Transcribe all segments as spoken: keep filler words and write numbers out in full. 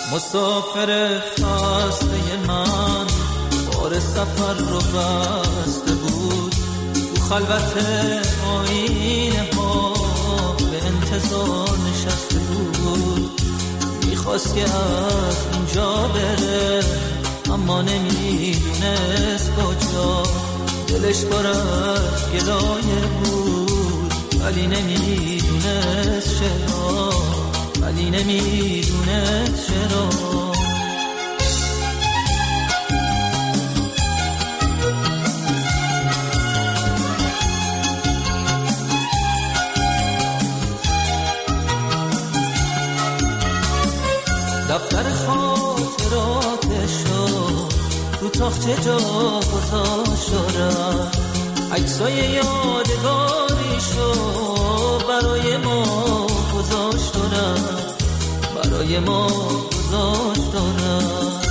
مسافر خسته من بار سفر رو بسته بود، تو خلوت آینه ها به انتظار نشسته بود. میخواست که از اینجا بره اما نمیدونست کجا، دلش پر از گلایه بود ولی نمیدونست چرا، ولی نمیدونست چرا. دفتر خاطراتشو رو تاخچه جا گذاشت و رفت، عکسای یادگاریشو برای ما گذاشت و رفت، برای ما گذاشت و رفت.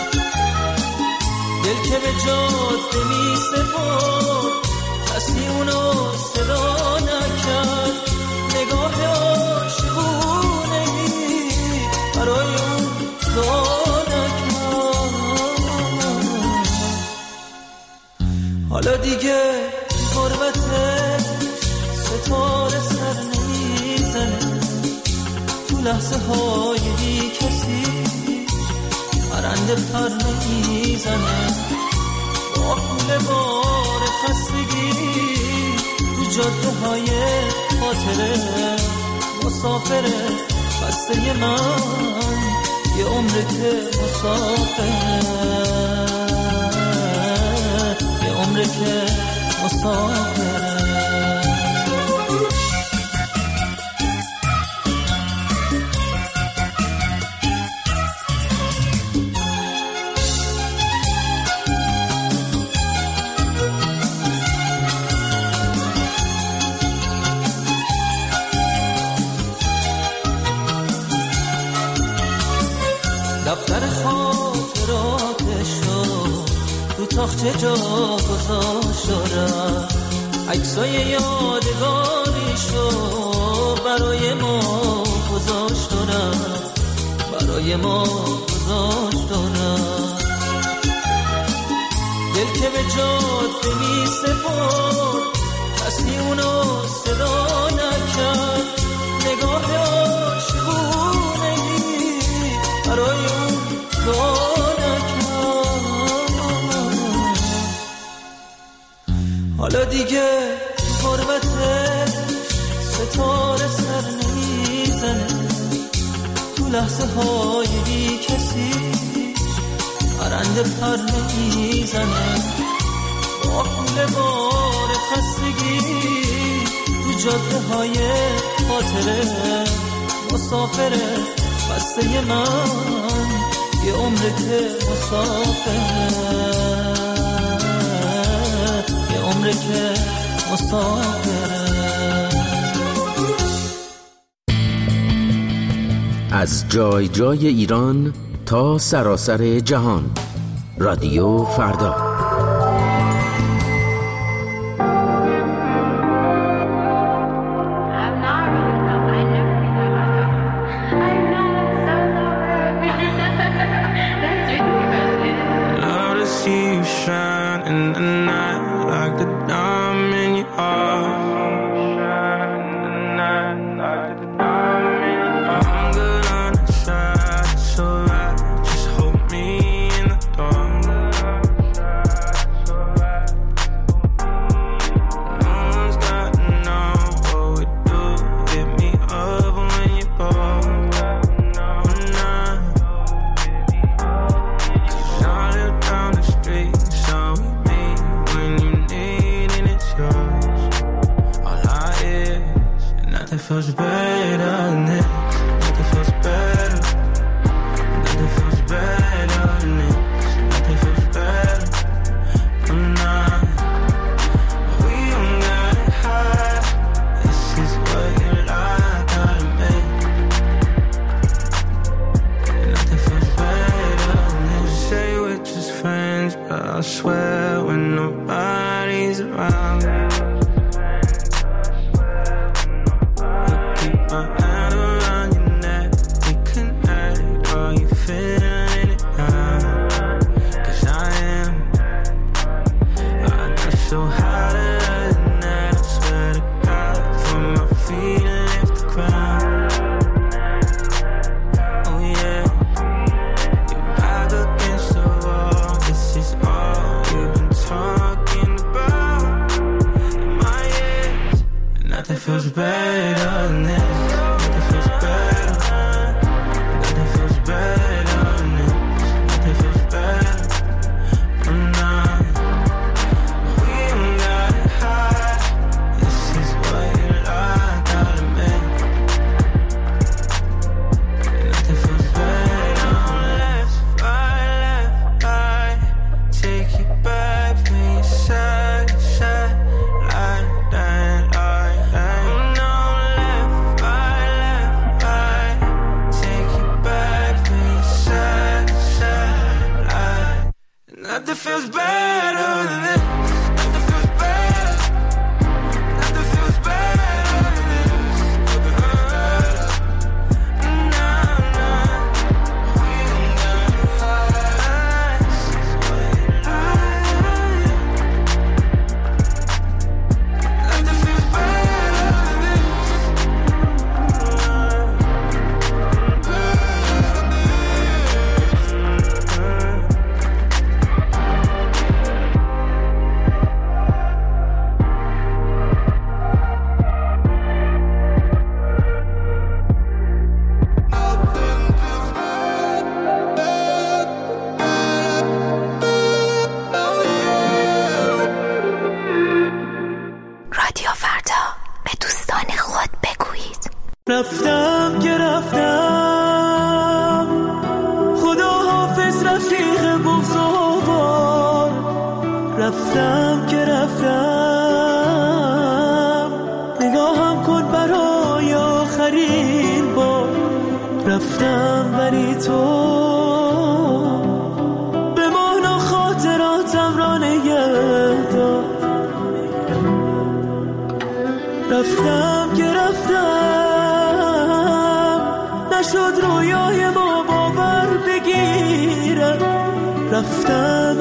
دل که به جاده می سپرد کسی اونو صدا نکرد، نگاه عاشقونه‌ای برای اون دعا نکرد. حالا دیگه غربتش ستاره سر نمیزنه، تو لحظه های بی کسی پرنده پر نمیزنه، با پول بار خستگی تو جاده های خاطره مسافره خسته من، یه عمره که مسافره، یه عمره که مسافره. دفتر خاطراتشو رو تاخچه جا گذاشت و رفت، عکسای یادگاریشو برای ما گذاشت و رفت، برای ما گذاشت و رفت. دل که به جاده می سپرد کسی اونو صدا نکرد، نگاه عاشقونه‌ای برای اون دعا نکرد. حالا دیگه غربتش ستاره سر نمیزنه، تو لحظه های بی کسی پرنده پر نمیزنه، با پول بار خستگی تو جاده های خاطره مسافره خسته من، یه عمره که مسافره، یه عمره که مسافره. از جای جای ایران تا سراسر جهان، رادیو فردا. my hand around your neck, we connect. Are you feeling feels better than this. Nothing feels better. Nothing feels better than this. Nah, nah. We ain't got eyes. Nothing feels better than this. رادیو فردا، به دوستان خود بگویید. رفتم که رفتم، خدا حافظ رفیق بزرگوار. رفتم که رفتم، نگاهم کن برای آخرین بار. رفتم ولی تو به مانا خاطراتم را نگه دار. رفتم که رفتم، نشد رویای ما باور بگیرم. رفتم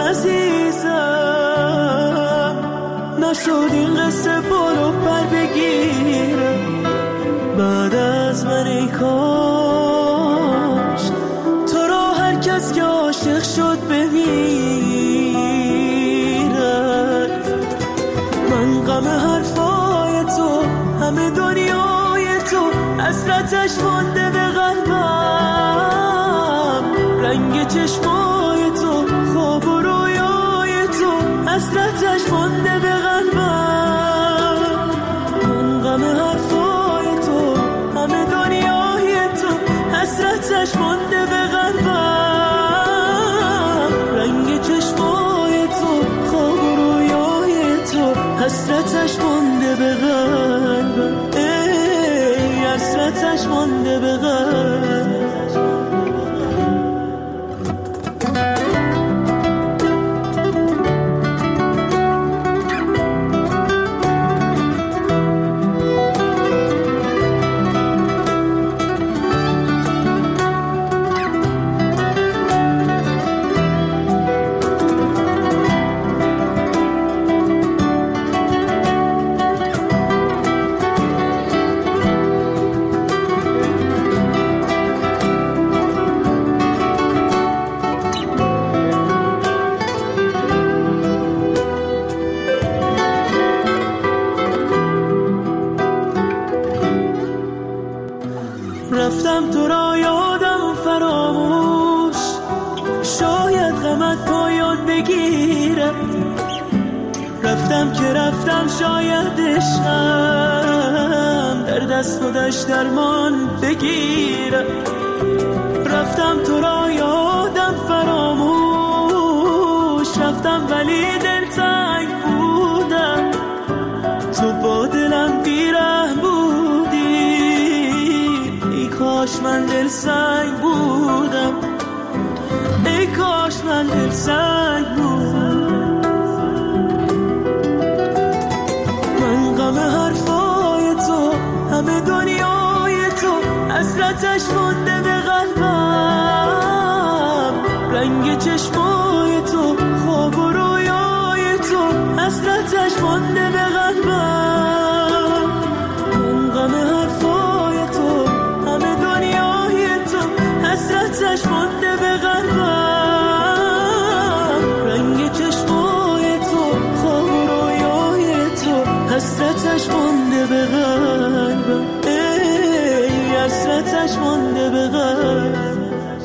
عزیزم، نشد این قصه برو پر بگیرم. بعد از من ای کاش تو را هر کس که عاشق شد بمیرد. من غم حرفای تو، همه دنیای تو، حسرتش مانده به قلبم. رنگ چشمای تو، خواب و رویای تو، حسرتش مانده به قلبم. من غم حرفای تو، همه دنیای تو، حسرتش مانده به قلبم. رنگ چشمای تو، خواب و رویای تو، حسرتش مانده به قلبم. ای حسرتش مانده به قلبم. رفتم تو را یادم فراموش، شاید غمت پایان بگیرد. رفتم که رفتم، شاید عشقم در دست و دشت درمان بگیرد. رفتم تو را یادم فراموش، رفتم ولی دلتنگ بودم. تو با دلم بیرحم بودی، ای کاش من دل سنگ بودم. ای کاش من دل سنگ بودم. من غم حرفای تو، همه دنیای تو، حسرتش مانده به قلبم. رنگ چشمای تو، خواب و رویای تو، حسرتش مانده به قلبم. من غم حرفای تو، همه دنیای تو، حسرتش مانده به قلبم. رنگ چشمای تو، خواب و رویای تو، حسرتش مانده به قلبم. ای حسرتش مانده به قلبم.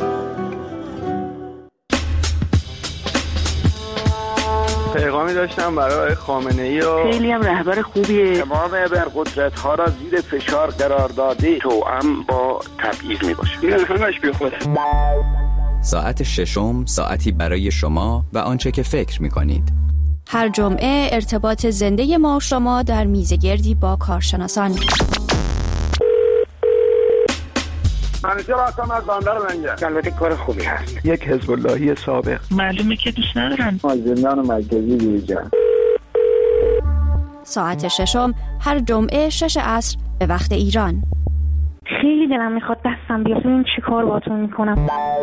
پیغامی داشتم برای خامنه‌ای و خیلی هم رهبر خوبیه. تمام ابرقدرت ها را زیر فشار قرار داده، توأم با تبعیض می باشه. این همش بی خوده. ساعت ششم، ساعتی برای شما و آنچه که فکر می کنید. هر جمعه ارتباط زنده ما شما در میزگردی با کارشناسان. منیجر هستم از بندر لنگر. البته کار خوبی هست. یک حزب اللهی سابق. معلومه که دوست ندارم. از زندان مرکزی بیرون. ساعت ششم هر جمعه شش عصر به وقت ایران. خیلی دلم میخواد دستم بیاد ببینم چی کار باهاتون میکنم.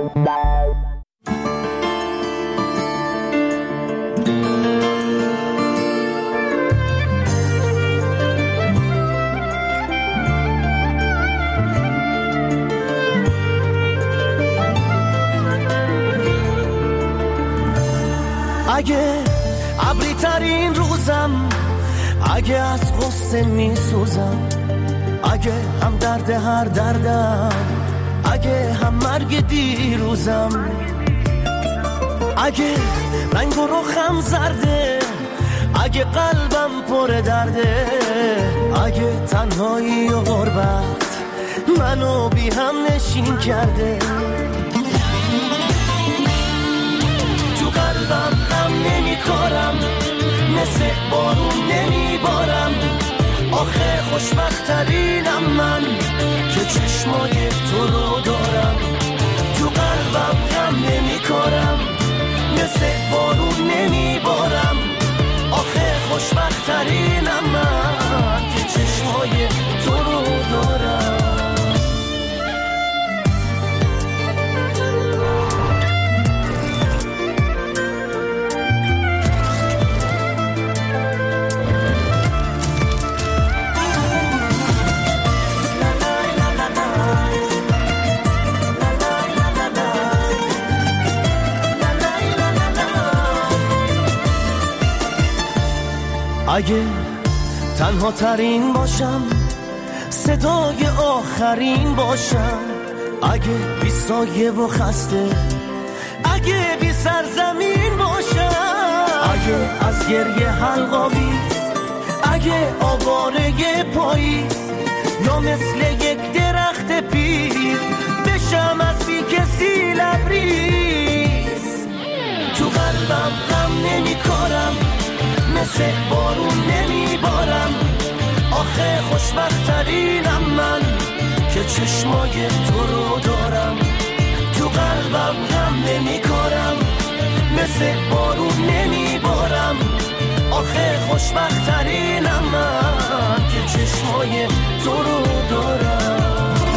اگه ابری ترین روزم، اگه از غصه میسوزم، اگه هم درد هر دردم، اگه هم مرگ دیروزم، اگه رنگ و رخم زرده، اگه قلبم پر درده، اگه تنهایی و غربت منو بی هم نشین کرده، تو قلبم غم نمی کارم، مثل بارون نمی بارم، آخه خوشبخترینم من که چشمای تو رو دارم، تو قلبم غم نمی کارم، مثل بارون نمی بارم، آخه خوشبخترینم من که چشمای تو رو دارم. اگه تنها ترین باشم، صدای آخرین باشم، اگه بی سایه و خسته، اگه بی سرزمین باشم، اگه از گریه حلقاویز، اگه آواره پاییز، یا مثل یک درخت پیر بشم از بی کسی لبریز، تو قلبم غم نمی کارم، مثل بارون نمی بارم، آخه خوشبخترینم من که چشمای تو رو دارم، تو قلبم غم نمی کارم، مثل بارون نمی بارم، آخه خوشبخترینم من که چشمای تو رو دارم.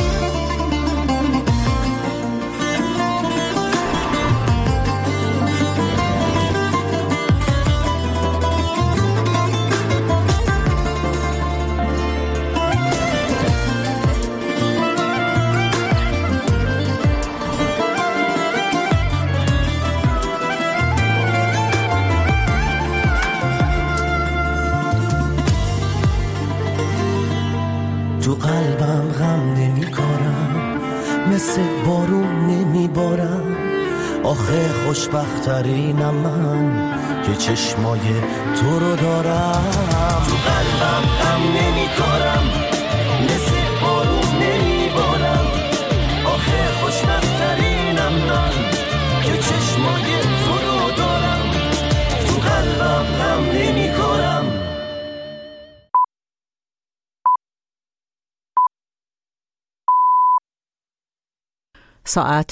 تو قلبم غم نمی کارم، مثل بارون نمی بارم، آخه خوشبخترینم من که چشمای تو رو دارم، تو قلبم غم نمی کارم، مثل بارون نمی بارم، آخه خوشبخترینم من که چشمای تو رو دارم، تو قلبم غم نمی کارم. ساعت